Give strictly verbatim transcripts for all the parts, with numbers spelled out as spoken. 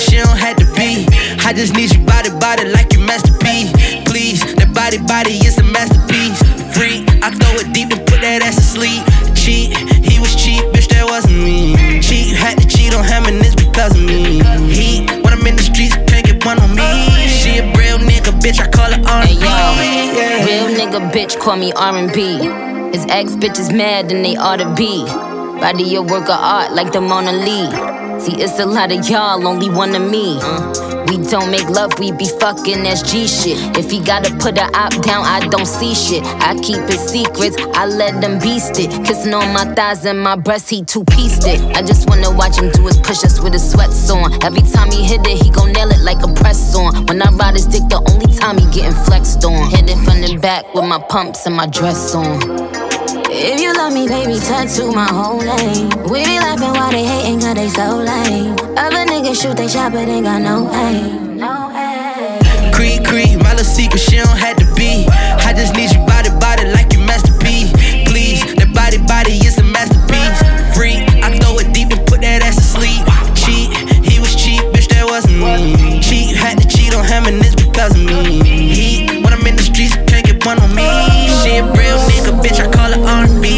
she don't have to be. I just need you body, body like your Master P. Please, that body, body is a masterpiece. Free, I throw it deep and put that ass to sleep. Cheat, he was cheap, bitch, that wasn't me. Cheat, had to cheat on him and it's because of me. He, when I'm in the streets, can't get one on me. She a real nigga, bitch, I call her R and B. Hey, yo, yeah. Real nigga, bitch, call me R and B. His ex bitch is mad and they ought to be. Body a work of art like the Mona Lisa. See, it's a lot of y'all, only one of me. uh, We don't make love, we be fucking, that's G shit. If he gotta put a op down, I don't see shit. I keep his secrets, I let them beast it. Kissing on my thighs and my breast, he two-pieced it. I just wanna watch him do his push-ups with his sweats on. Every time he hit it, he gon' nail it like a press on. When I ride his dick, the only time he getting flexed on. Hit it from the back with my pumps and my dress on. If you love me, baby, tattoo my whole name. We be laughing while they hating, cause they so lame. Other niggas shoot they shot, but ain't got no aim. No aim. Creed, Creed, my little secret, she don't have to be. I just need you body, body like your Master P. Please, that body, body is a masterpiece. Free, I throw it deep and put that ass to sleep. Cheat, he was cheap, bitch, that wasn't me. Cheat, had to cheat on him and it's because of me. He, when I'm in the streets, can't get one on me. She a real nigga, bitch, I call her R and B.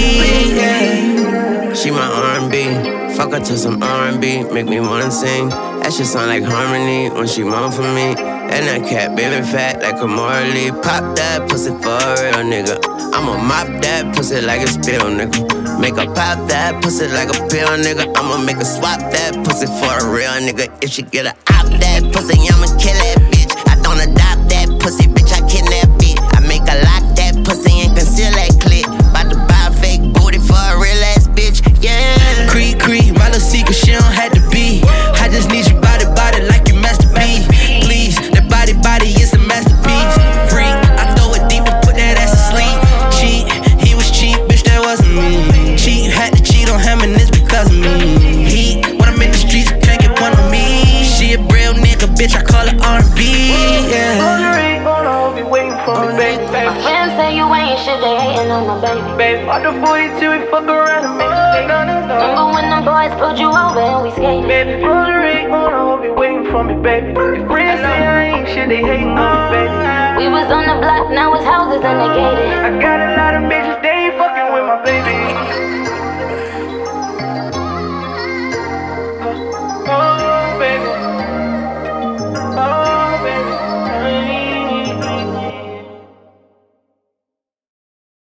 Yeah. She my R and B, fuck her to some R and B, make me wanna sing. That shit sound like harmony when she moan for me. And that cat baby fat like a Morley. Pop that pussy for a real nigga. I'ma mop that pussy like a spill, nigga. Make her pop that pussy like a pill, nigga. I'ma make her swap that pussy for a real nigga. If she get a op that pussy, I'ma kill that bitch. I don't adopt that pussy, bitch, I kidnap it. I make her lock that pussy and conceal that clip. Bout to buy a fake booty for a real ass bitch, yeah. Creed, Creed, my little secret, she don't have to be. I just need you body, body like your Master P. Please, that body, body is a masterpiece. Free, I throw it deep and put that ass to sleep. Cheat, he was cheap, bitch, that wasn't me. Cheat, had to cheat on him and it's because of me. He, when I'm in the streets, can't get one on me. She a real nigga, bitch, I call her R and B. Yeah. My friends say you ain't shit, they hating on my baby. Baby, I do forty-two, we fuck around and make a mistake. Remember when them boys pulled you over and we skated? Baby, roll the ring on, I hope you waiting for me, baby. Your friends say I ain't shit, they hating on me, baby. We was on the block, now it's houses and they gated. I got a lot of bitches, they ain't fucking with my baby.